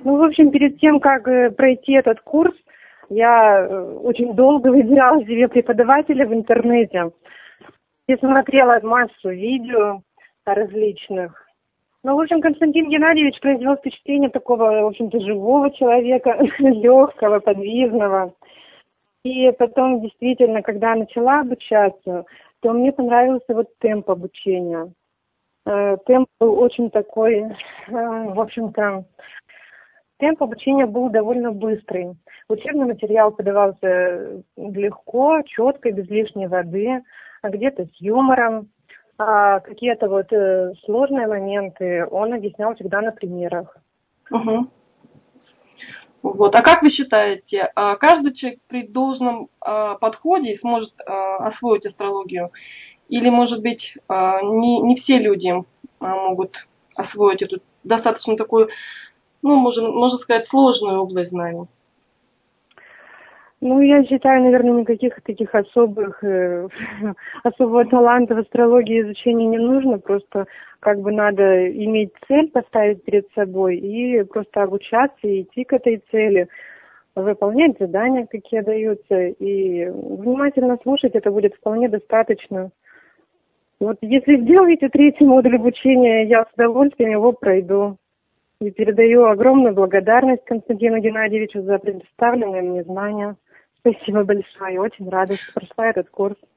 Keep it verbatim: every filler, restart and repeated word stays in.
Ну, в общем, перед тем, как э, пройти этот курс, я э, очень долго выбирала себе преподавателя в интернете. Я смотрела массу видео различных. Ну, в общем, Константин Геннадьевич произвел впечатление такого, в общем-то, живого человека, легкого, подвижного. И потом, действительно, когда начала обучаться, то мне понравился вот темп обучения. Э, Темп был очень такой, э, в общем-то, темп обучения был довольно быстрый. Учебный материал подавался легко, четко, без лишней воды, а где-то с юмором. А какие-то вот э, сложные моменты он объяснял всегда на примерах. Угу. Вот. А как вы считаете, каждый человек при должном подходе сможет освоить астрологию? Или, может быть, не, не все люди могут освоить эту достаточно такую, ну, можно, можно сказать, сложную область знаний? Ну, я считаю, наверное, никаких таких особых, э, особого таланта в астрологии изучения не нужно, просто как бы надо иметь цель, поставить перед собой и просто обучаться и идти к этой цели, выполнять задания, какие даются, и внимательно слушать, это будет вполне достаточно. Вот если сделаете третий модуль обучения, я с удовольствием его пройду. И передаю огромную благодарность Константину Геннадьевичу за предоставленные мне знания. Спасибо большое. Очень рада, что прошла этот курс.